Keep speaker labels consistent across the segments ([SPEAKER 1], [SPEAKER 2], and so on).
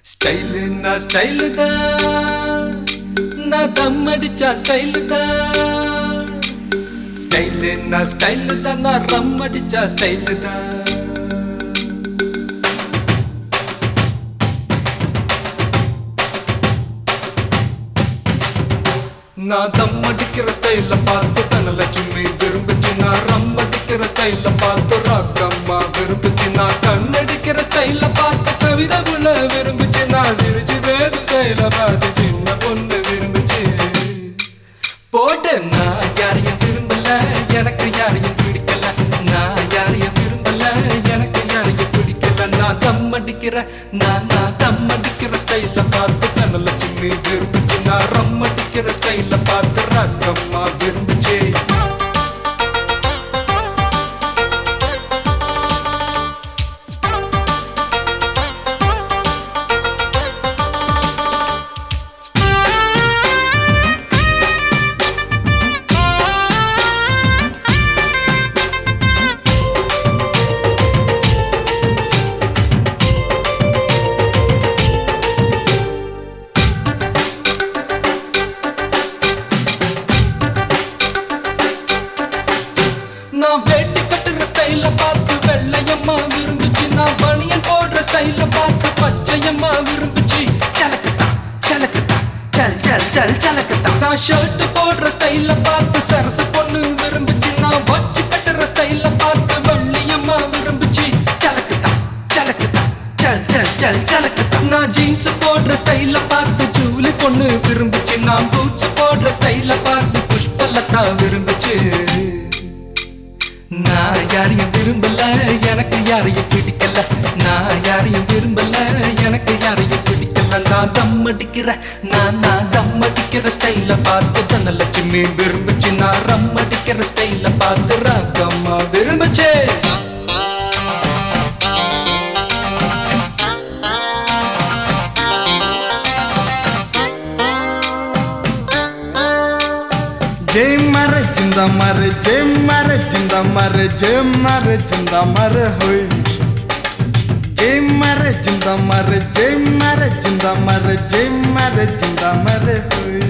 [SPEAKER 1] Style நான் style தான், நான் தம் அடிச்சா ஸ்டைலு தான். ஸ்டைலு நான் ஸ்டைலு தான், நான் ரம் அடிச்சா ஸ்டைலு தான். நான் தம் அடிக்கிற ஸ்டைல பார்த்து தனலட்சுமி விரும்புச்சு. நான் ரம் அடிக்கிற ஸ்டைல பார்த்து ராக்கம்மா விரும்புச்சு. நான் கண்ணடிக்கிற ஸ்டைல பார்த்து கவிதை புள்ள விரும்புச்சு. நான் சிரிச்சு பேசும் ஸ்டைல பார்த்து சின்ன பொண்ணு விரும்புச்சு. போட்டு நான் யாரையும் விரும்பல, எனக்கு யாரையும் பிடிக்கல. நான் யாரையும் விரும்பல, எனக்கு யாரையும் பிடிக்கல. நான் தம் அடிக்கிற நான் தம் அடிக்கிற ஸ்டைல பார்த்து தனலட்சுமி விரும்புச்சு. நான் ரம் அடிக்கிற ஸ்டைல பார்த்து ராக்கம்மா விரும்புச்சு. நான் வேட்டி கட்டுற ஸ்டைல பார்த்து வெள்ளையம்மா விரும்புச்சு. நான் பனியன் போடுற ஸ்டைல பார்த்து பச்சையம்மா விரும்புச்சு. சலக்குதா சலக்குதா சல் சல் சல் சலக்குதா. நான் ஷர்ட் போடுற ஸ்டைல பார்த்து சரசு பொண்ணு விரும்புச்சு. நான் வச்சு கட்டுற ஸ்டைல பார்த்து வெள்ளையம்மா விரும்புச்சு. சலக்குதா சலக்குதா சல் சல் சல் சலக்குதா. நான் ஜீன்ஸ் போடுற ஸ்டைல பார்த்து ஜூலி பொண்ணு விரும்புச்சு. நான் பூட்ஸ் போடுற ஸ்டைல பார்த்து புஷ்பலதா விரும்புச்சு. நான் யாரையும் விரும்பல, எனக்கு யாரையும் பிடிக்கல. நான் யாரையும் விரும்பல, எனக்கு யாரையும் பிடிக்கல. நான் தம் அடிக்கிற நான் தம் அடிக்கிற ஸ்டைல பார்த்து தனலட்சுமி விரும்புச்சு. நான் ரம் அடிக்கிற ஸ்டைல பார்த்து ராக்கம்மா விரும்புச்சு.
[SPEAKER 2] जय मारे जिंदा मारे जय मारे जिंदा मारे जय मारे जिंदा मारे होय. जय मारे जिंदा मारे जय मारे जिंदा मारे जय मारे जिंदा मारे होय.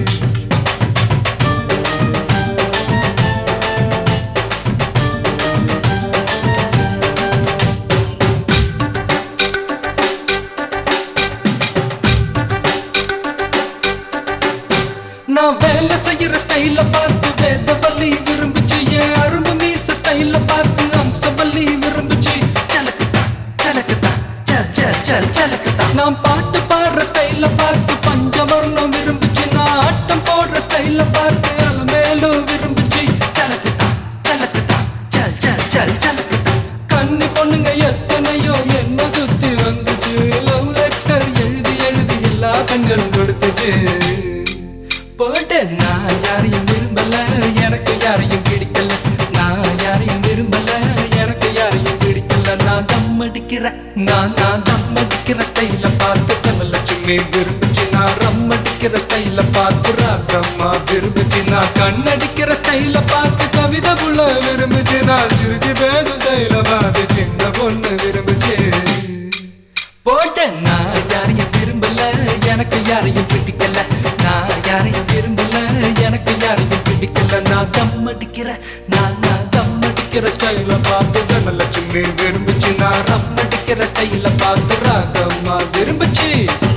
[SPEAKER 1] நான் வேலை செய்யற ஸ்டைல பார்த்து வேதவல்லி விரும்புச்சு. என் அரும்பு மீச ஸ்டைல பார்த்து அம்சவல்லி விரும்புச்சு. சலக்குதா சலக்குதா சல் சல் சல் சலக்குதா. நான் பாட்டு பாடுற ஸ்டைல பார்த்து பஞ்சவர்ணம் விரும்புச்சு. நான் ஆட்டம் போடுற ஸ்டைல பார்த்து அலமேலும் விரும்புச்சு. சலக்குதா சலக்குதா சல் சல் சல் சலக்குதா. கண்ணி பொண்ணுங்க எத்தனையோ என்ன சுத்தி வந்துச்சு. லவ் லெட்டர் எழுதி எழுதி எல்லா கண்களும் கொடுத்துச்சு. போட்டு நான் யாரையும் விரும்பல, எனக்கு யாரையும் பிடிக்கல. நான் யாரையும் விரும்பல, எனக்கு யாரையும் பிடிக்கல. நான் தம் அடிக்கிற நான் தம் அடிக்கிற ஸ்டைல பார்த்து தனலட்சுமி விரும்புச்சு. நான் ரம் அடிக்கிற ஸ்டைல பார்த்து ராக்கம்மா விரும்புச்சு. நான் கண்ணடிக்கிற ஸ்டைல பார்த்து கவிதை புள்ள விரும்புச்சு. நான் சிரிச்சு பேசும் ஸ்டைல பார்த்து சின்ன பொண்ணு விரும்புச்சு. போட்டு நான் யாரையும் விரும்பல, எனக்கு யாரையும் பிடிக்கல. நான் யாரையும் விரும்பல, எனக்கு யாரையும் பிடிக்கல. நான் தம் அடிக்கிற நான் தம் அடிக்கிற ஸ்டைல பார்த்து தனலட்சுமி விரும்புச்சு. நான் ரம் அடிக்கிற ஸ்டைல பார்த்து ராக்கம்மா விரும்புச்சு.